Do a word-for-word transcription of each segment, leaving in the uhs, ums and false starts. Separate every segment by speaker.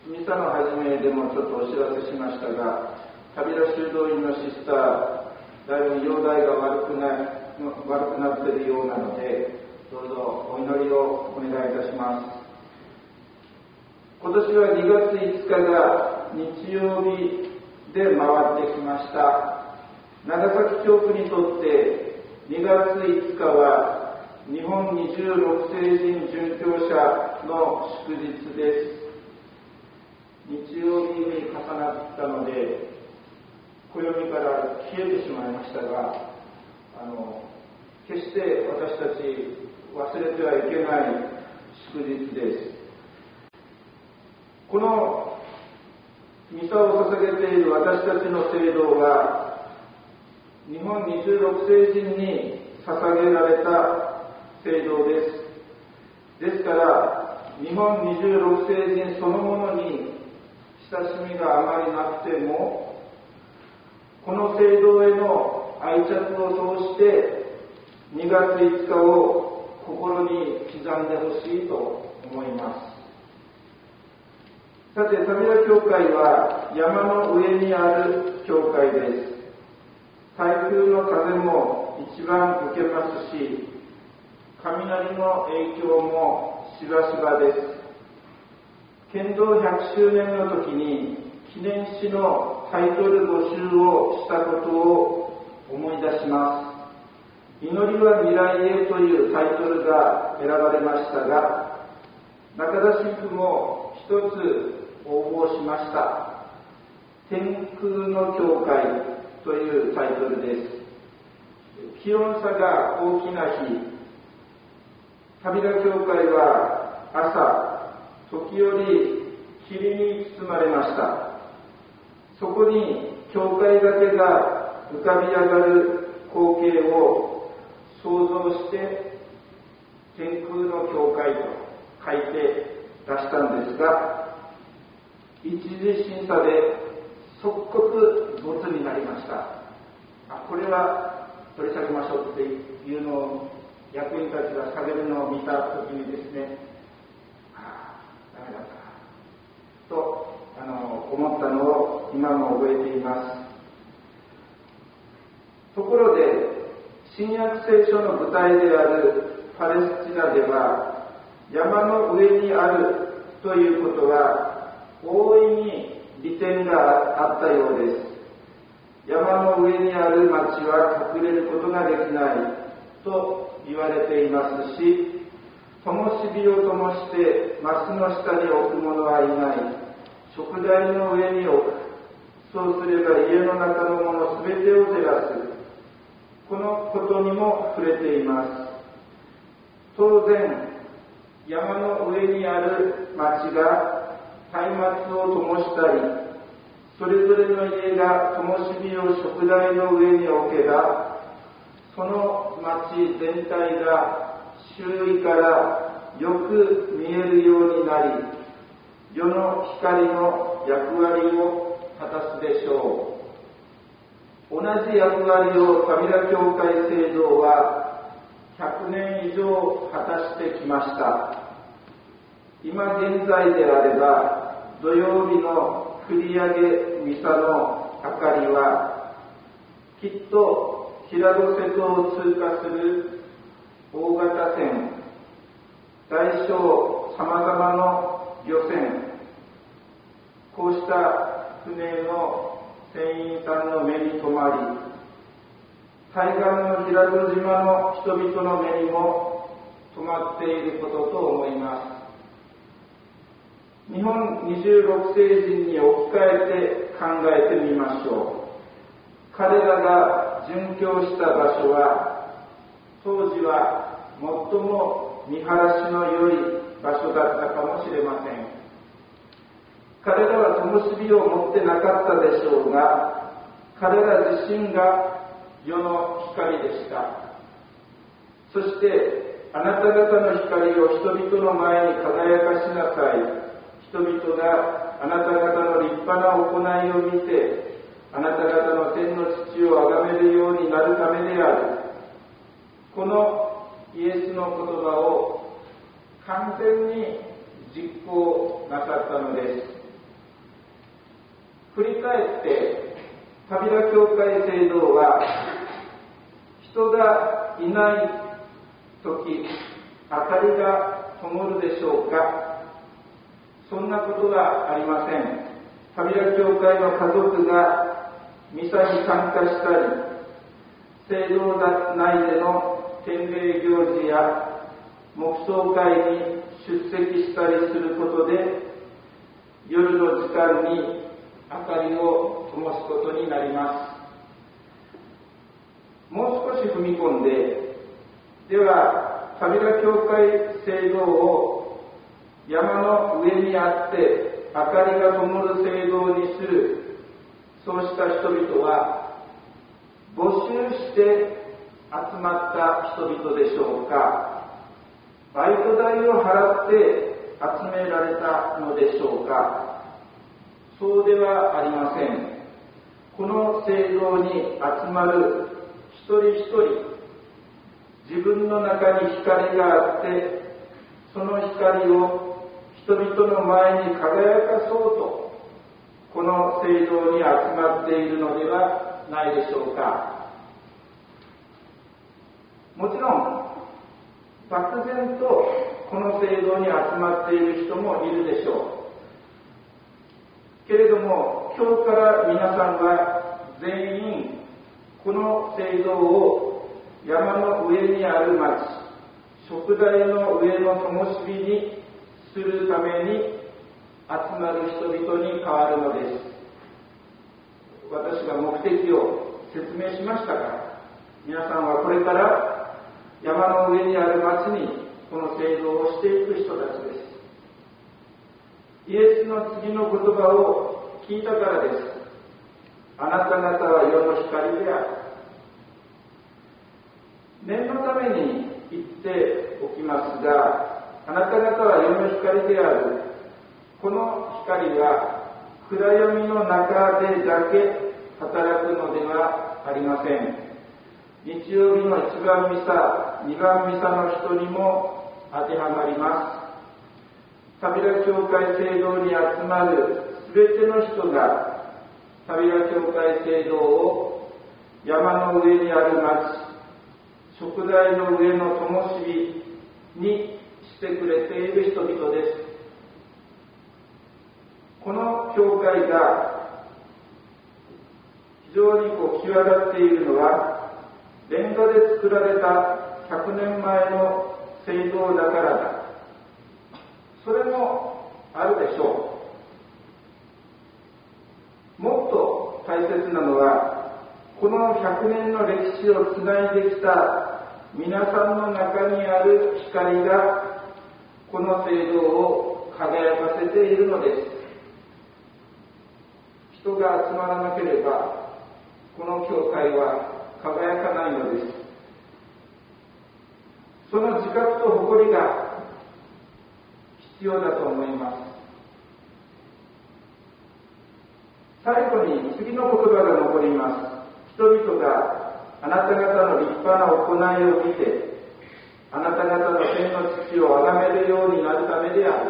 Speaker 1: ミサの始めでもちょっとお知らせしましたが、旅田修道院のシスター、だいぶ容体が悪くな悪くなっているようなので、どうぞお祈りをお願いいたします。今年はにがついつかが日曜日で回ってきました。長崎教区にとってにがついつかは日本にじゅうろくせいじん殉教者の祝日です。日曜日に重なったので暦から消えてしまいましたが、あの決して私たち忘れてはいけない祝日です。このミサを捧げている私たちの聖堂は日本にじゅうろくせいじんに捧げられた聖堂です。ですから日本にじゅうろくせいじんそのものに親しみがあまりなくても、この聖堂への愛着を通してにがついつかを心に刻んでほしいと思います。さて、旅田教会は山の上にある教会です。台風の風も一番受けますし、雷の影響もしばしばです。県道ひゃくしゅうねんの時に記念誌のタイトル募集をしたことを思い出します。祈りは未来へというタイトルが選ばれましたが、中田神父も一つ応募しました。天空の教会というタイトルです。気温差が大きな日、旅田教会は朝、時折霧に包まれました。そこに教会だけが浮かび上がる光景を想像して天空の教会と書いて出したんですが、一次審査で即刻ボツになりました。あ、これは取り下げましょうっていうのを役員たちが下げるのを見たときにですね、ダメだったとあの思ったのを今も覚えています。ところで新約聖書の舞台であるパレスチナでは山の上にあるということは大いに利点があったようです。山の上にある町は隠れることができないと言われていますし、灯火を灯してマスの下に置く者はいない。食台の上に置く。そうすれば家の中のものすべてを照らす。このことにも触れています。当然、山の上にある町が松明を灯したり、それぞれの家が灯火を食台の上に置けば、その町全体が周囲からよく見えるようになり、世の光の役割を果たすでしょう。同じ役割を旅田教会聖堂はひゃくねん以上果たしてきました。今現在であれば、土曜日の繰り上げミサの明かりは、きっと平戸瀬戸を通過する大型船、大小さまざまの漁船、こうした船の船員さんの目に留まり、対岸の平戸島の人々の目にも留まっていることと思います。日本にじゅうろくせいじんに置き換えて考えてみましょう。彼らが殉教した場所は、当時は最も見晴らしの良い場所だったかもしれません。彼らは灯火を持ってなかったでしょうが、彼ら自身が世の光でした。そして、あなた方の光を人々の前に輝かしなさい。人々があなた方の立派な行いを見て、あなた方の天の父を崇めるようになるためである。このイエスの言葉を完全に実行なさったのです。 振り返ってタビラ教会聖堂は人がいない時明かりが灯るでしょうか？そんなことはありません。タビラ教会の家族がミサに参加したり、聖堂内での典礼行事や黙想会に出席したりすることで、夜の時間に明かりを灯すことになります。もう少し踏み込んで、ではタビラ教会聖堂を山の上にあって明かりが灯る聖堂にする、そうした人々は募集して集まった人々でしょうか、バイト代を払って集められたのでしょうか？そうではありません。この聖堂に集まる一人一人、自分の中に光があって、その光を人々の前に輝かそうと、この聖堂に集まっているのではないでしょうか。もちろん、漠然とこの聖堂に集まっている人もいるでしょう。けれども、今日から皆さんは全員、この聖堂を山の上にある町、燭台の上の灯火にするために集まる人々に変わるのです。私が目的を説明しましたが、皆さんはこれから山の上にある町にこの聖堂をしていく人たちです。イエスの次の言葉を聞いたからです。あなた方は世の光である。念のために言っておきますが、あなた方は世の光である。この光は暗闇の中でだけ働くのではありません。日曜日の一番ミサ、二番ミサの人にも当てはまります。タビラ教会聖堂に集まるすべての人がタビラ教会聖堂を山の上にある町、燭台の上の灯火にしてくれている人々です。この教会が非常にこう際立っているのは、レンガで作られたひゃくねんまえの聖堂だからだ。それもあるでしょう。もっと大切なのは、このひゃくねんの歴史をつないできた皆さんの中にある光がこの聖堂を輝かせているのです。人が集まらなければこの教会は輝かないのです。その自覚と誇りが必要だと思います。最後に次の言葉が残ります。人々があなた方の立派な行いを見て、あなた方の天の父を崇めるようになるためである。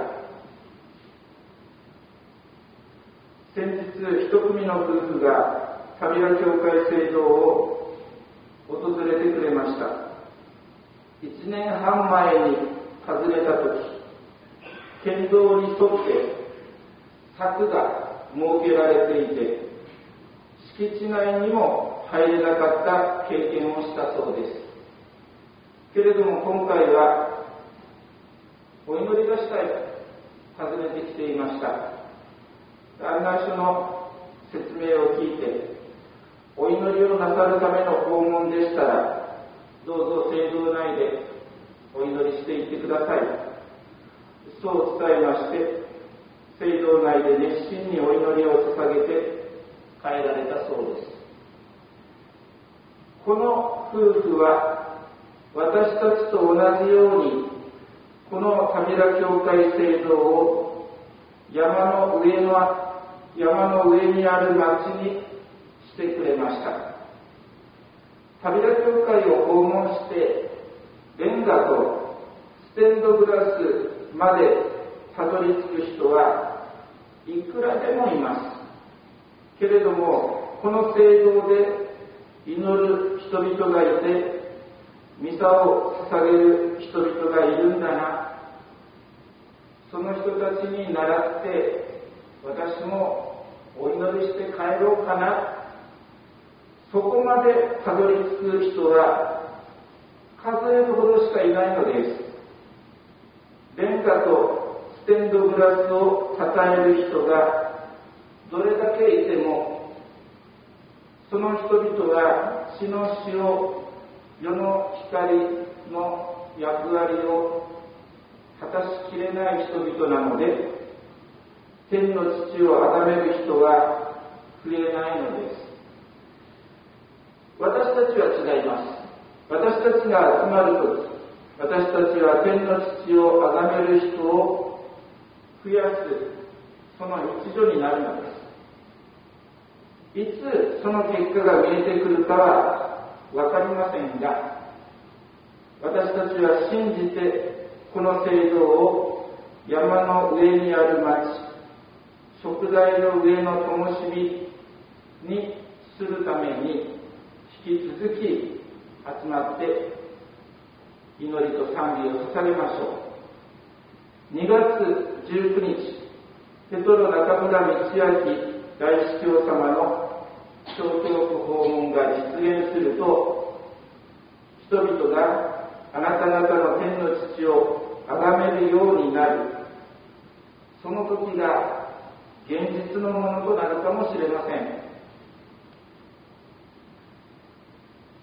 Speaker 1: 先日、一組の夫婦がタビラ教会聖堂を訪れてくれました。一年半前に訪ねたとき、県道に沿って柵が設けられていて、敷地内にも入れなかった経験をしたそうです。けれども今回はお祈りがしたいと訪ねてきていました。案内書の説明を聞いて、お祈りをなさるための訪問でしたら、どうぞ聖堂内でお祈りしていってください。そう伝えまして、聖堂内で熱心にお祈りを捧げて帰られたそうです。この夫婦は私たちと同じように、このタビラ教会聖堂を山の上の山の上にある町にしてくれました。タビラ教会を訪問して、レンガとステンドグラスまでたどり着く人はいくらでもいます。 けれども、この聖堂で祈る人々がいて、御座を捧げる人々がいるんだな。その人たちに倣って、私もお祈りして帰ろうかな。そこまでたどり着く人は数えるほどしかいないのです。レンガとステンドグラスを支える人がどれだけいても、その人々は死の死を、世の光の役割を果たしきれない人々なので、天の父を崇める人は増えないのです。私たちは違います。私たちが集まるとき、私たちは天の父を崇める人を増やす、その一助になるのです。いつその結果が見えてくるかはわかりませんが、私たちは信じてこの聖堂を山の上にある町、食材の上の灯火にするために引き続き集まって祈りと賛美を捧げましょう。にがつじゅうくにち、ペトロ中村道明大司教様の小教区訪問が実現すると、人々があなた方の天の父を崇めるようになる、その時が現実のものとなるかもしれません。